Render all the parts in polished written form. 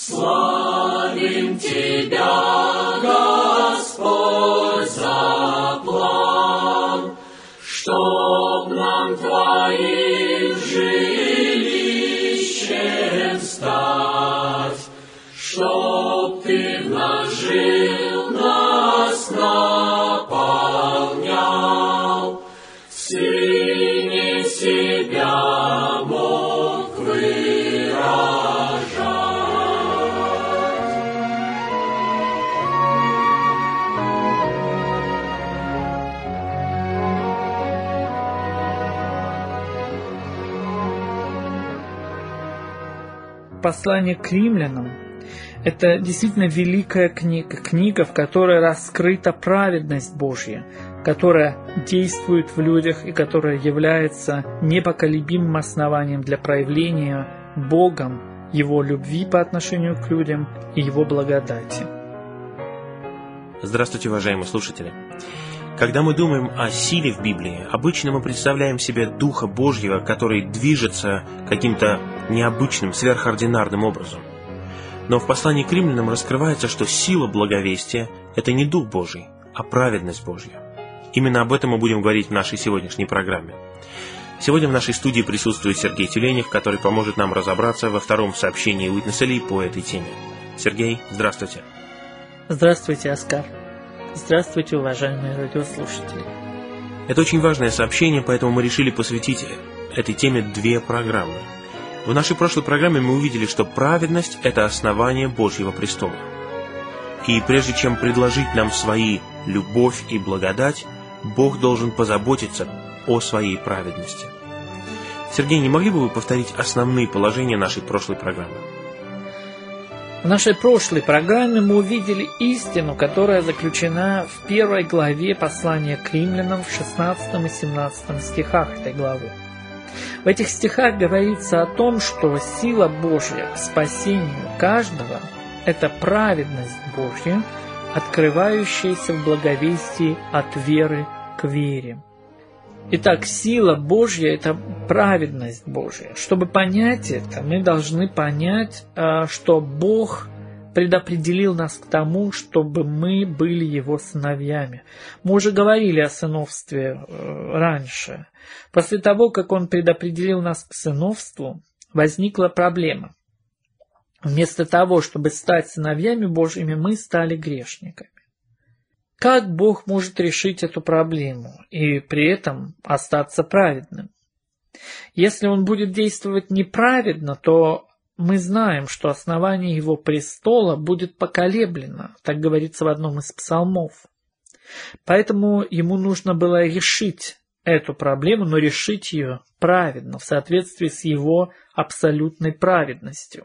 Славим Тебя, Господь, за план, чтоб нам Твоим жилищем стать, чтоб Ты в нас жил, нас наполнял, в Сыне себя мог выражать. Послание к римлянам – это действительно великая книга, в которой раскрыта праведность Божья, которая действует в людях и которая является непоколебимым основанием для проявления Богом Его любви по отношению к людям и Его благодати. Здравствуйте, уважаемые слушатели! Когда мы думаем о силе в Библии, обычно мы представляем себе Духа Божьего, который движется каким-то необычным, сверхординарным образом. Но в послании к римлянам раскрывается, что сила благовестия – это не Дух Божий, а праведность Божья. Именно об этом мы будем говорить в нашей сегодняшней программе. Сегодня в нашей студии присутствует Сергей Тюленев, который поможет нам разобраться во втором сообщении Witness Lee по этой теме. Сергей, здравствуйте. Здравствуйте, Оскар. Здравствуйте, уважаемые радиослушатели. Это очень важное сообщение, поэтому мы решили посвятить этой теме 2 программы. В нашей прошлой программе мы увидели, что праведность – это основание Божьего престола. И прежде чем предложить нам свои любовь и благодать, Бог должен позаботиться о своей праведности. Сергей, не могли бы вы повторить основные положения нашей прошлой программы? В нашей прошлой программе мы увидели истину, которая заключена в 1 главе послания к римлянам в 16 и 17 стихах этой главы. В этих стихах говорится о том, что сила Божья к спасению каждого – это праведность Божья, открывающаяся в благовестии от веры к вере. Итак, сила Божья – это праведность Божья. Чтобы понять это, мы должны понять, что Бог предопределил нас к тому, чтобы мы были Его сыновьями. Мы уже говорили о сыновстве раньше. После того, как Он предопределил нас к сыновству, возникла проблема. Вместо того, чтобы стать сыновьями Божьими, мы стали грешниками. Как Бог может решить эту проблему и при этом остаться праведным? Если Он будет действовать неправедно, то мы знаем, что основание Его престола будет поколеблено, так говорится в одном из псалмов. Поэтому Ему нужно было решить эту проблему, но решить ее праведно, в соответствии с Его абсолютной праведностью.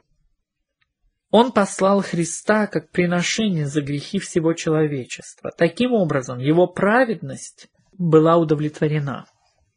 Он послал Христа как приношение за грехи всего человечества. Таким образом, Его праведность была удовлетворена.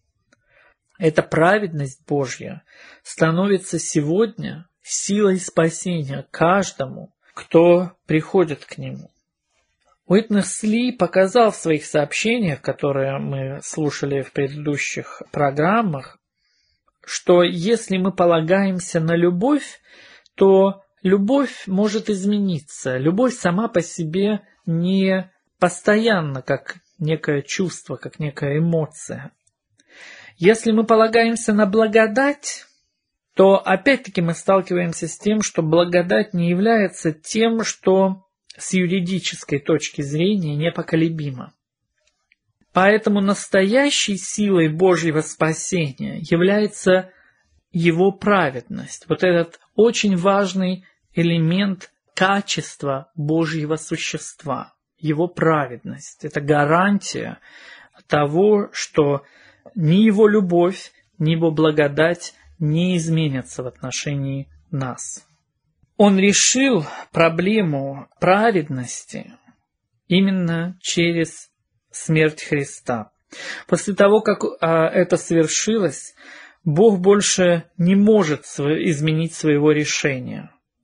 Эта праведность Божья становится сегодня силой спасения каждому, кто приходит к Нему. Witness Lee показал в своих сообщениях, которые мы слушали в предыдущих программах, что если мы полагаемся на любовь, то любовь может измениться. Любовь сама по себе не постоянна, как некое чувство, как некая эмоция. Если мы полагаемся на благодать, то опять-таки мы сталкиваемся с тем, что благодать не является тем, что с юридической точки зрения непоколебимо. Поэтому настоящей силой Божьего спасения является Его праведность. Вот этот очень важный элемент качества Божьего существа, Его праведность. Это гарантия того, что ни Его любовь, ни Его благодать не изменятся в отношении нас. Он решил проблему праведности именно через смерть Христа. После того, как это свершилось, Бог больше не может изменить своего решения.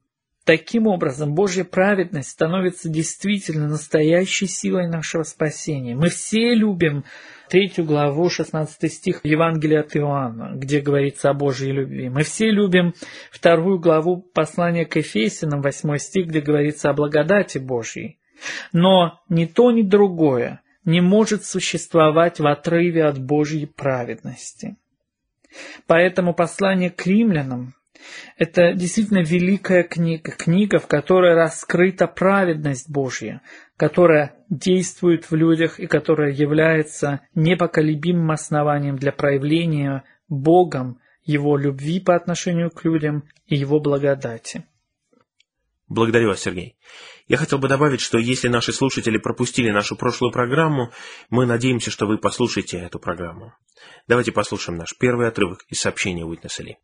Таким образом, Божья праведность становится действительно настоящей силой нашего спасения. Мы все любим 3 главу, 16 стих Евангелия от Иоанна, где говорится о Божьей любви. Мы все любим 2 главу послания к Ефесянам, 8 стих, где говорится о благодати Божьей. Но ни то, ни другое не может существовать в отрыве от Божьей праведности. Поэтому послание к римлянам – это действительно великая книга, в которой раскрыта праведность Божья, которая действует в людях и которая является непоколебимым основанием для проявления Богом Его любви по отношению к людям и Его благодати. Благодарю вас, Сергей. Я хотел бы добавить, что если наши слушатели пропустили нашу прошлую программу, мы надеемся, что вы послушаете эту программу. Давайте послушаем наш первый отрывок из сообщения Уитнеса Ли.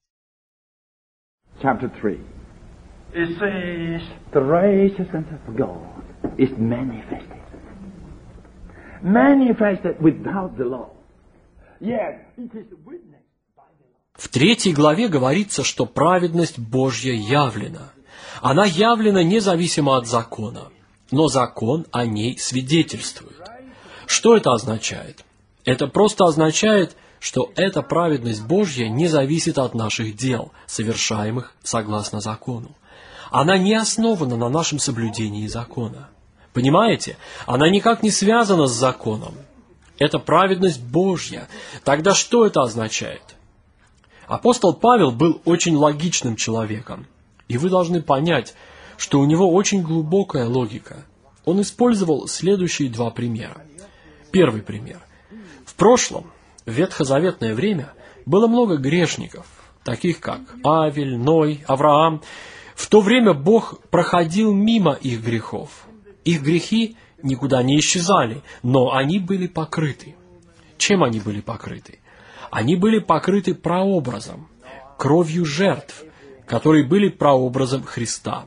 Chapter 3. It says, the righteousness of God is manifested. Manifested without the law. Yet it is witnessed by the law. В 3 главе говорится, что праведность Божья явлена. Она явлена независимо от закона, но закон о ней свидетельствует. Что это означает? Это просто означает, что эта праведность Божья не зависит от наших дел, совершаемых согласно закону. Она не основана на нашем соблюдении закона. Понимаете? Она никак не связана с законом. Это праведность Божья. Тогда что это означает? Апостол Павел был очень логичным человеком. И вы должны понять, что у него очень глубокая логика. Он использовал следующие 2 примера. Первый пример. В прошлом, в ветхозаветное время, было много грешников, таких как Авель, Ной, Авраам. В то время Бог проходил мимо их грехов. Их грехи никуда не исчезали, но они были покрыты. Чем они были покрыты? Они были покрыты прообразом, кровью жертв, которые были прообразом Христа.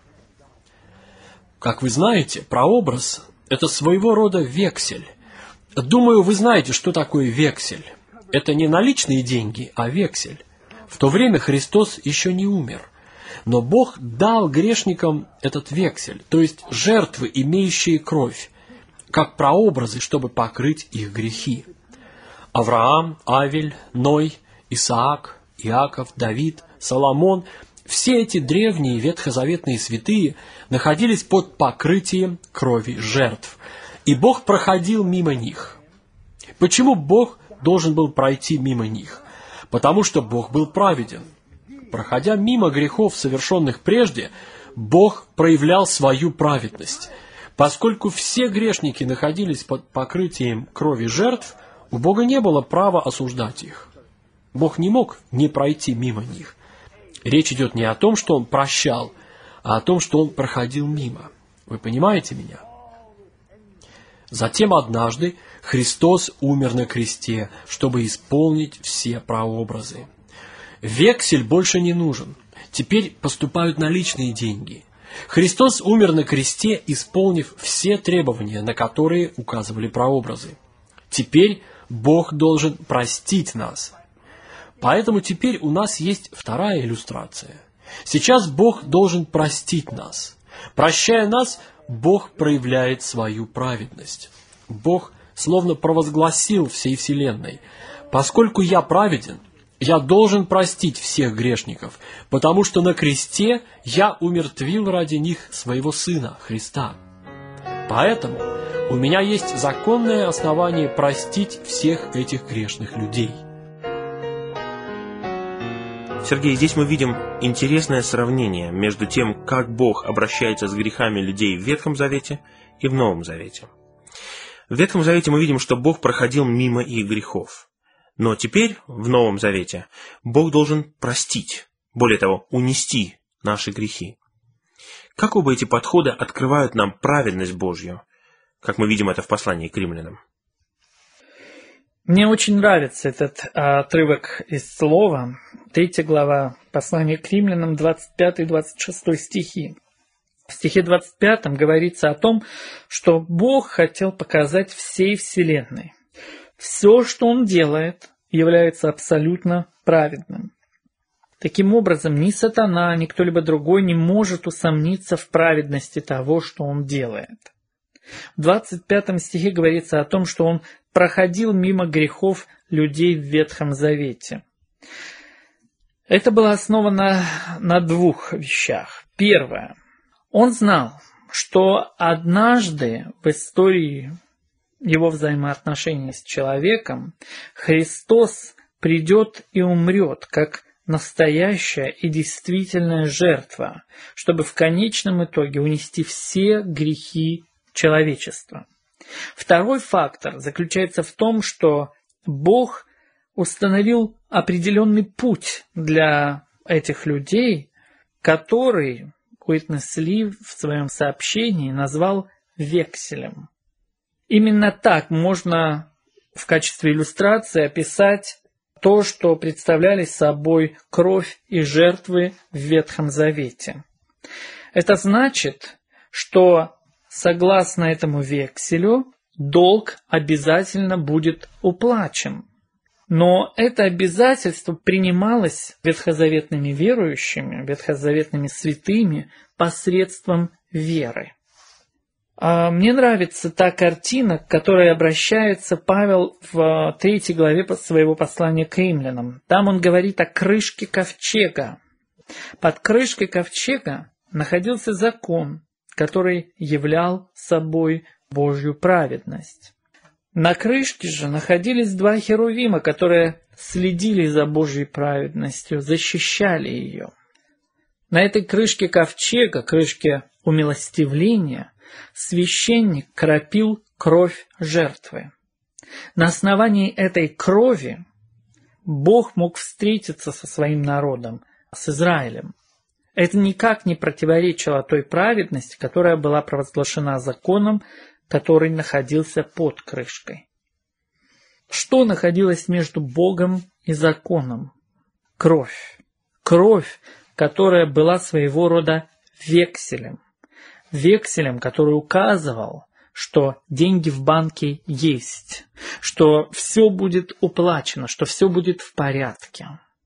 Как вы знаете, прообраз – это своего рода вексель. Думаю, вы знаете, что такое вексель. Это не наличные деньги, а вексель. В то время Христос еще не умер. Но Бог дал грешникам этот вексель, то есть жертвы, имеющие кровь, как прообразы, чтобы покрыть их грехи. Авраам, Авель, Ной, Исаак, Иаков, Давид, Соломон – все эти древние ветхозаветные святые находились под покрытием крови жертв. И Бог проходил мимо них. Почему Бог должен был пройти мимо них? Потому что Бог был праведен. Проходя мимо грехов, совершенных прежде, Бог проявлял свою праведность. Поскольку все грешники находились под покрытием крови жертв, у Бога не было права осуждать их. Бог не мог не пройти мимо них. Речь идет не о том, что Он прощал, а о том, что Он проходил мимо. Вы понимаете меня? Затем однажды Христос умер на кресте, чтобы исполнить все прообразы. Вексель больше не нужен. Теперь поступают наличные деньги. Христос умер на кресте, исполнив все требования, на которые указывали прообразы. Теперь Бог должен простить нас. Поэтому теперь у нас есть вторая иллюстрация. Сейчас Бог должен простить нас. Прощая нас, Бог проявляет свою праведность. Бог словно провозгласил всей вселенной: поскольку я праведен, я должен простить всех грешников, потому что на кресте я умертвил ради них своего Сына, Христа. Поэтому у меня есть законное основание простить всех этих грешных людей. Сергей, здесь мы видим интересное сравнение между тем, как Бог обращается с грехами людей в Ветхом Завете и в Новом Завете. В Ветхом Завете мы видим, что Бог проходил мимо их грехов. Но теперь, в Новом Завете, Бог должен простить, более того, унести наши грехи. Как оба эти подхода открывают нам праведность Божью, как мы видим это в послании к римлянам? Мне очень нравится этот отрывок из Слова, 3 глава, послание к римлянам, 25-26 стихи. В стихе 25 говорится о том, что Бог хотел показать всей вселенной. Все, что Он делает, является абсолютно праведным. Таким образом, ни сатана, ни кто-либо другой не может усомниться в праведности того, что он делает. В 25 стихе говорится о том, что он проходил мимо грехов людей в Ветхом Завете. Это было основано на двух вещах. Первое. Он знал, что однажды в истории его взаимоотношений с человеком Христос придет и умрет, как настоящая и действительная жертва, чтобы в конечном итоге унести все грехи человечества. Второй фактор заключается в том, что Бог установил определенный путь для этих людей, который Уитнес Ли в своем сообщении назвал векселем. Именно так можно в качестве иллюстрации описать то, что представляли собой кровь и жертвы в Ветхом Завете. Это значит, что согласно этому векселю долг обязательно будет уплачен. Но это обязательство принималось ветхозаветными верующими, ветхозаветными святыми посредством веры. Мне нравится та картина, к которой обращается Павел в 3 главе своего послания к римлянам. Там он говорит о крышке ковчега. Под крышкой ковчега находился закон, который являл собой Божью праведность. На крышке же находились 2 херувима, которые следили за Божьей праведностью, защищали ее. На этой крышке ковчега, крышке умилостивления, священник кропил кровь жертвы. На основании этой крови Бог мог встретиться со своим народом, с Израилем. Это никак не противоречило той праведности, которая была провозглашена законом, который находился под крышкой. Что находилось между Богом и законом? Кровь. Кровь, которая была своего рода векселем. Векселем, который указывал, что деньги в банке есть, что все будет уплачено, что все будет в порядке.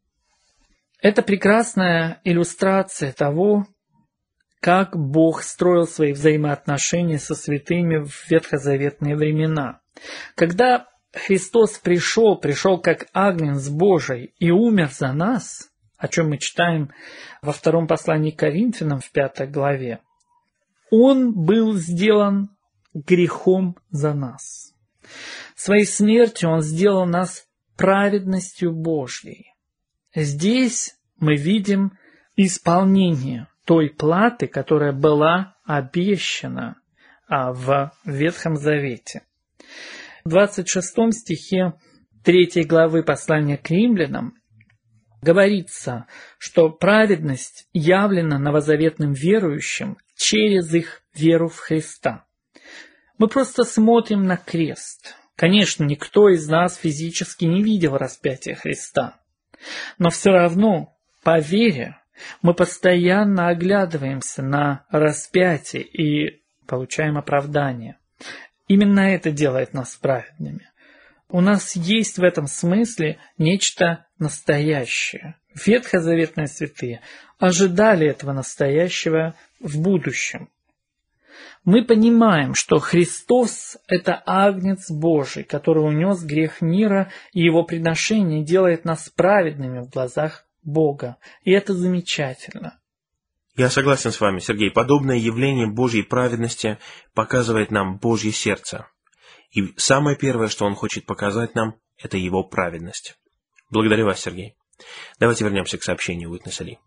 Это прекрасная иллюстрация того, как Бог строил свои взаимоотношения со святыми в ветхозаветные времена. Когда Христос пришел как Агнец Божий и умер за нас, о чем мы читаем во 2 послании к Коринфянам в 5 главе, Он был сделан грехом за нас. Своей смертью Он сделал нас праведностью Божьей. Здесь мы видим исполнение той платы, которая была обещана в Ветхом Завете. В 26 стихе 3 главы послания к римлянам говорится, что праведность явлена новозаветным верующим через их веру в Христа. Мы просто смотрим на крест. Конечно, никто из нас физически не видел распятия Христа. Но все равно, по вере, мы постоянно оглядываемся на распятие и получаем оправдание. Именно это делает нас праведными. У нас есть в этом смысле нечто настоящее. Ветхозаветные святые ожидали этого настоящего в будущем. Мы понимаем, что Христос – это Агнец Божий, который унес грех мира, и Его приношение делает нас праведными в глазах Бога. И это замечательно. Я согласен с вами, Сергей. Подобное явление Божьей праведности показывает нам Божье сердце. И самое первое, что Он хочет показать нам, это Его праведность. Благодарю вас, Сергей. Давайте вернемся к сообщению Уитнеса Ли.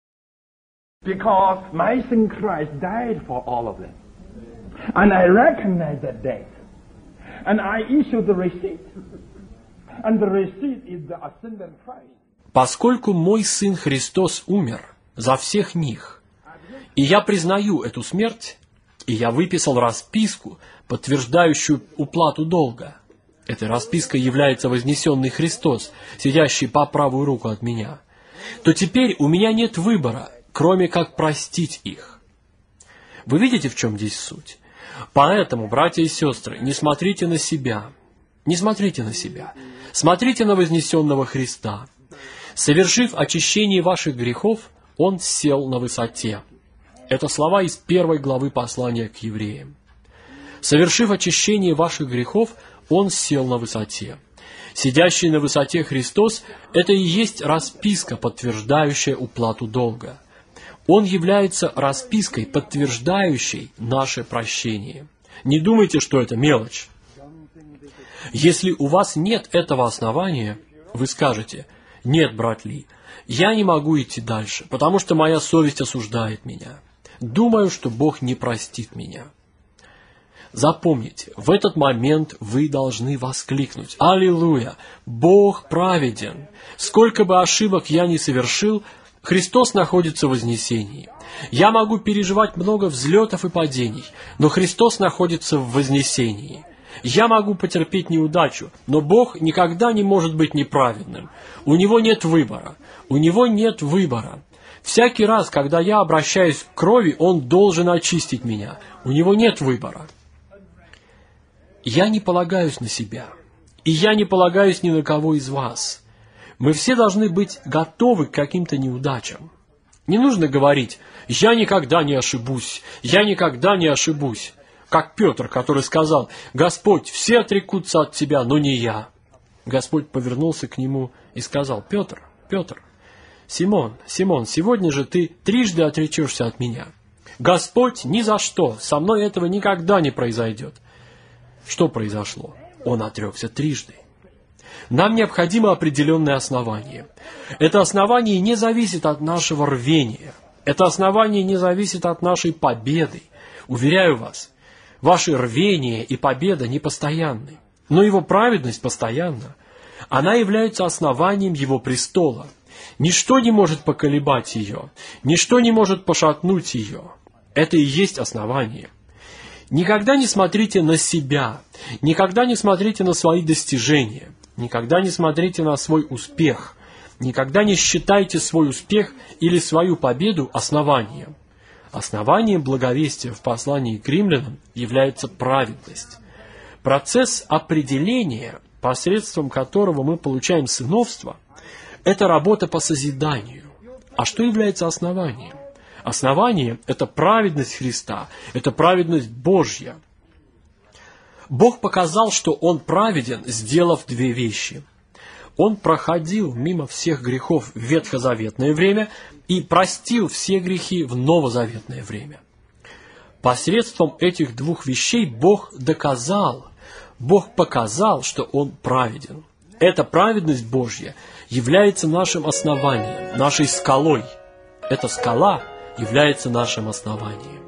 Because my sin Christ died for all of them. And I recognize that debt. And I issue the receipt. And the receipt is the ascended Christ. Поскольку мой Сын Христос умер за всех них, и я признаю эту смерть, и я выписал расписку, подтверждающую уплату долга. Этой распиской является вознесенный Христос, сидящий по правую руку от меня. То теперь у меня нет выбора, кроме как простить их. Вы видите, в чем здесь суть? Поэтому, братья и сестры, не смотрите на себя. Не смотрите на себя. Смотрите на вознесенного Христа. Совершив очищение ваших грехов, Он сел на высоте. Это слова из 1 главы послания к евреям. Совершив очищение ваших грехов, Он сел на высоте. Сидящий на высоте Христос – это и есть расписка, подтверждающая уплату долга. Он является распиской, подтверждающей наше прощение. Не думайте, что это мелочь. Если у вас нет этого основания, вы скажете: «Нет, брат Ли, я не могу идти дальше, потому что моя совесть осуждает меня. Думаю, что Бог не простит меня». Запомните, в этот момент вы должны воскликнуть: «Аллилуйя! Бог праведен! Сколько бы ошибок я ни совершил, Христос находится в вознесении. Я могу переживать много взлетов и падений, но Христос находится в вознесении. Я могу потерпеть неудачу, но Бог никогда не может быть неправедным. У Него нет выбора. У Него нет выбора. Всякий раз, когда я обращаюсь к крови, Он должен очистить меня. У Него нет выбора». Я не полагаюсь на себя, и я не полагаюсь ни на кого из вас. Мы все должны быть готовы к каким-то неудачам. Не нужно говорить: «Я никогда не ошибусь, я никогда не ошибусь». Как Петр, который сказал: «Господь, все отрекутся от Тебя, но не я». Господь повернулся к нему и сказал: «Петр, Петр, Симон, Симон, сегодня же ты трижды отречешься от меня». «Господь, ни за что, со мной этого никогда не произойдет». Что произошло? Он отрекся трижды. Нам необходимо определенное основание. Это основание не зависит от нашего рвения. Это основание не зависит от нашей победы. Уверяю вас, ваше рвение и победа непостоянны, но Его праведность постоянна. Она является основанием Его престола. Ничто не может поколебать ее, ничто не может пошатнуть ее. Это и есть основание. Никогда не смотрите на себя, никогда не смотрите на свои достижения, никогда не смотрите на свой успех, никогда не считайте свой успех или свою победу основанием. Основанием благовестия в послании к римлянам является праведность. Процесс определения, посредством которого мы получаем сыновство, это работа по созиданию. А что является основанием? Основание – это праведность Христа, это праведность Божья. Бог показал, что Он праведен, сделав две вещи. Он проходил мимо всех грехов в ветхозаветное время и простил все грехи в новозаветное время. Посредством этих двух вещей Бог показал, что Он праведен. Эта праведность Божья является нашим основанием, нашей скалой. Эта скала является нашим основанием.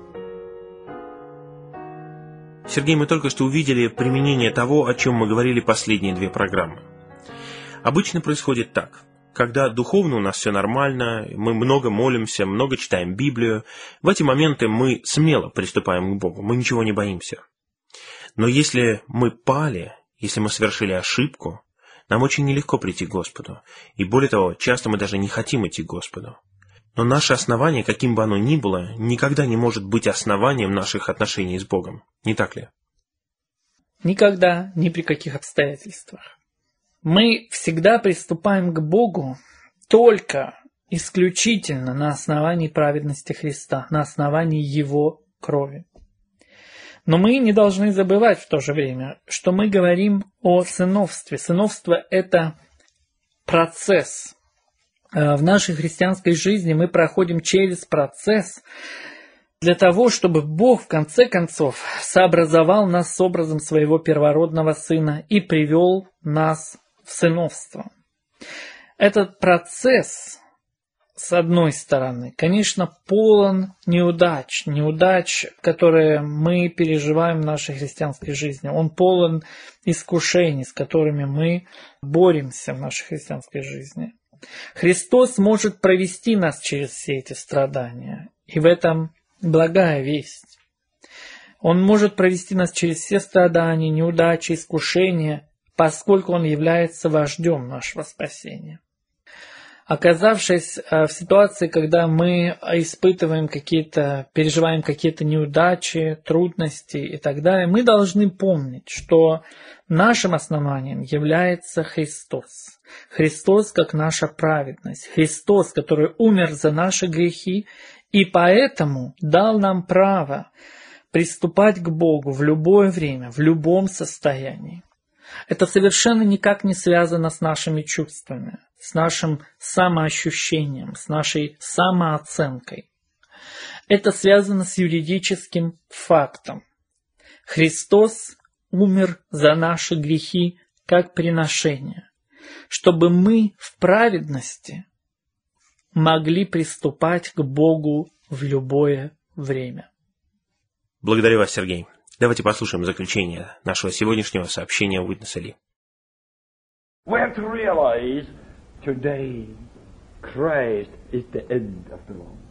Сергей, мы только что увидели применение того, о чем мы говорили последние две программы. Обычно происходит так. Когда духовно у нас все нормально, мы много молимся, много читаем Библию, в эти моменты мы смело приступаем к Богу, мы ничего не боимся. Но если мы пали, если мы совершили ошибку, нам очень нелегко прийти к Господу. И более того, часто мы даже не хотим идти к Господу. Но наше основание, каким бы оно ни было, никогда не может быть основанием наших отношений с Богом. Не так ли? Никогда, ни при каких обстоятельствах. Мы всегда приступаем к Богу только исключительно на основании праведности Христа, на основании Его крови. Но мы не должны забывать в то же время, что мы говорим о сыновстве. Сыновство – это процесс. В нашей христианской жизни мы проходим через процесс для того, чтобы Бог в конце концов сообразовал нас с образом своего первородного Сына и привел нас в сыновство. Этот процесс, с одной стороны, конечно, полон неудач, которые мы переживаем в нашей христианской жизни. Он полон искушений, с которыми мы боремся в нашей христианской жизни. Христос может провести нас через все эти страдания, и в этом благая весть. Он может провести нас через все страдания, неудачи, искушения, поскольку Он является вождем нашего спасения. Оказавшись в ситуации, когда мы переживаем какие-то неудачи, трудности и так далее, мы должны помнить, что нашим основанием является Христос. Христос как наша праведность. Христос, который умер за наши грехи и поэтому дал нам право приступать к Богу в любое время, в любом состоянии. Это совершенно никак не связано с нашими чувствами, с нашим самоощущением, с нашей самооценкой. Это связано с юридическим фактом. Христос умер за наши грехи как приношение, чтобы мы в праведности могли приступать к Богу в любое время. Благодарю вас, Сергей. Давайте послушаем заключение нашего сегодняшнего сообщения Witness Lee. We have to realize today Christ is the end of the law.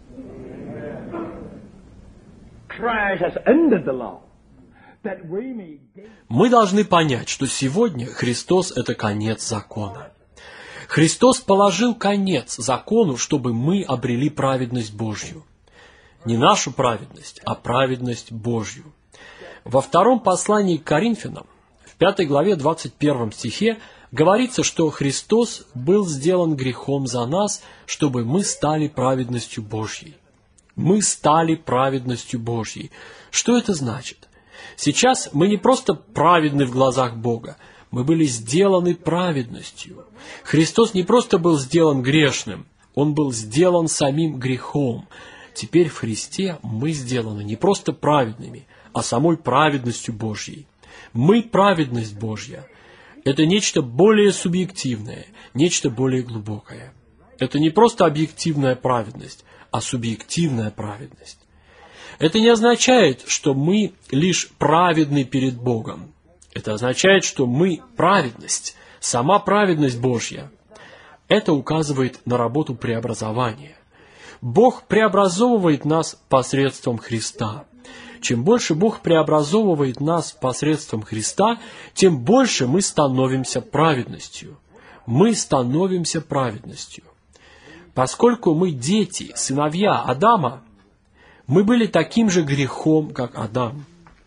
Christ has ended the law. That we may gain... Мы должны понять, что сегодня Христос – это конец закона. Христос положил конец закону, чтобы мы обрели праведность Божью. Не нашу праведность, а праведность Божью. Во втором послании к Коринфянам, в 5 главе 21 стихе, говорится, что Христос был сделан грехом за нас, чтобы мы стали праведностью Божьей. Мы стали праведностью Божьей. Что это значит? Сейчас мы не просто праведны в глазах Бога, мы были сделаны праведностью. Христос не просто был сделан грешным, Он был сделан самим грехом. Теперь в Христе мы сделаны не просто праведными, а самой праведностью Божьей. Мы праведность Божья. Это нечто более субъективное, нечто более глубокое. Это не просто объективная праведность, а субъективная праведность. Это не означает, что мы лишь праведны перед Богом. Это означает, что мы праведность, сама праведность Божья. Это указывает на работу преобразования. Бог преобразовывает нас посредством Христа. Чем больше Бог преобразовывает нас посредством Христа, тем больше мы становимся праведностью. Мы становимся праведностью. Поскольку мы дети, сыновья Адама, мы были таким же грехом, как Адам.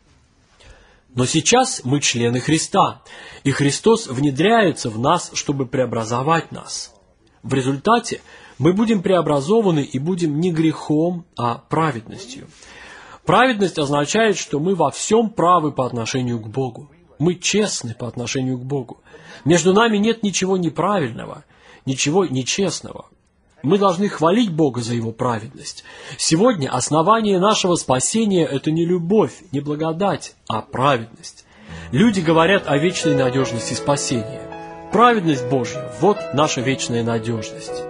Но сейчас мы члены Христа, и Христос внедряется в нас, чтобы преобразовать нас. В результате мы будем преобразованы и будем не грехом, а праведностью. Праведность означает, что мы во всем правы по отношению к Богу. Мы честны по отношению к Богу. Между нами нет ничего неправильного, ничего нечестного. Мы должны хвалить Бога за Его праведность. Сегодня основание нашего спасения – это не любовь, не благодать, а праведность. Люди говорят о вечной надежности спасения. Праведность Божья – вот наша вечная надежность.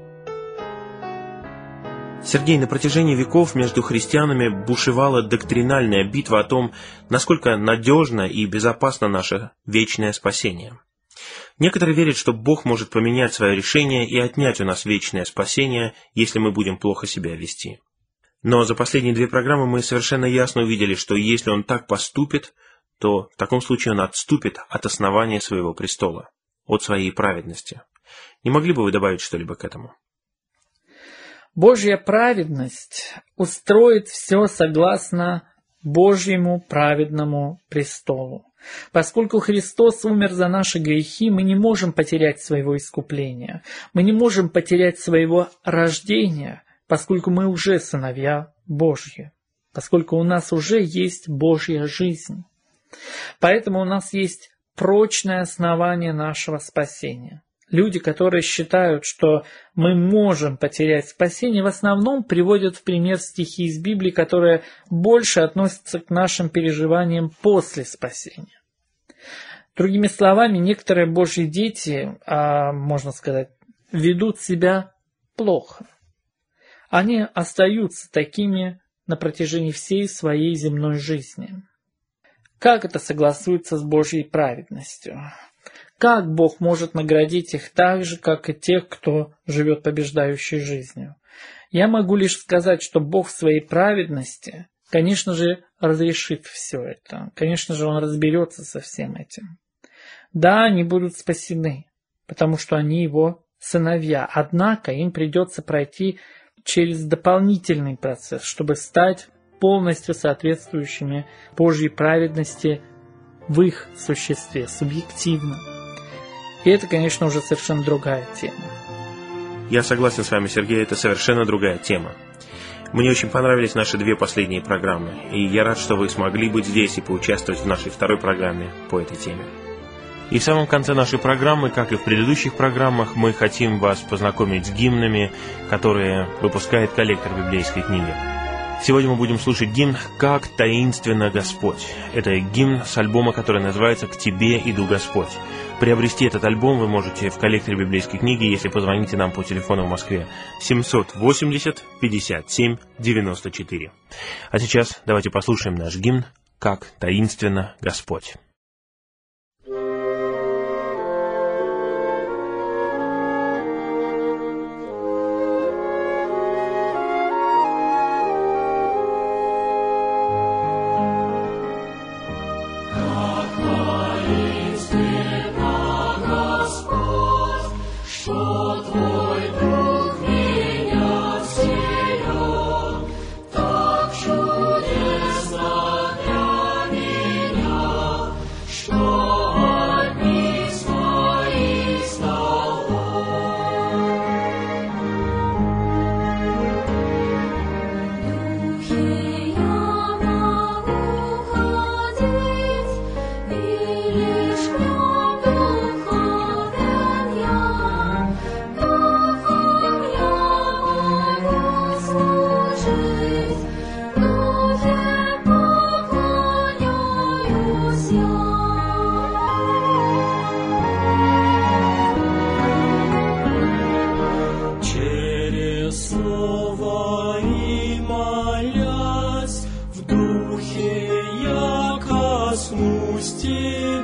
Сергей, на протяжении веков между христианами бушевала доктринальная битва о том, насколько надежно и безопасно наше вечное спасение. Некоторые верят, что Бог может поменять свое решение и отнять у нас вечное спасение, если мы будем плохо себя вести. Но за последние 2 программы мы совершенно ясно увидели, что если Он так поступит, то в таком случае Он отступит от основания своего престола, от своей праведности. Не могли бы вы добавить что-либо к этому? Божья праведность устроит все согласно Божьему праведному престолу. Поскольку Христос умер за наши грехи, мы не можем потерять своего искупления. Мы не можем потерять своего рождения, поскольку мы уже сыновья Божьи, поскольку у нас уже есть Божья жизнь. Поэтому у нас есть прочное основание нашего спасения. Люди, которые считают, что мы можем потерять спасение, в основном приводят в пример стихи из Библии, которые больше относятся к нашим переживаниям после спасения. Другими словами, некоторые Божьи дети, можно сказать, ведут себя плохо. Они остаются такими на протяжении всей своей земной жизни. Как это согласуется с Божьей праведностью? Как Бог может наградить их так же, как и тех, кто живет побеждающей жизнью? Я могу лишь сказать, что Бог в своей праведности, конечно же, разрешит все это. Конечно же, Он разберется со всем этим. Да, они будут спасены, потому что они Его сыновья. Однако им придется пройти через дополнительный процесс, чтобы стать полностью соответствующими Божьей праведности в их существе, субъективно. И это, конечно, уже совершенно другая тема. Я согласен с вами, Сергей, это совершенно другая тема. Мне очень понравились наши 2 последние программы, и я рад, что вы смогли быть здесь и поучаствовать в нашей 2-й программе по этой теме. И в самом конце нашей программы, как и в предыдущих программах, мы хотим вас познакомить с гимнами, которые выпускает коллектор библейской книги. Сегодня мы будем слушать гимн «Как таинственно Господь». Это гимн с альбома, который называется «К Тебе иду, Господь». Приобрести этот альбом вы можете в коллекторе библейской книги, если позвоните нам по телефону в Москве 780 57 94. А сейчас давайте послушаем наш гимн «Как таинственно Господь». Коснусь тебя.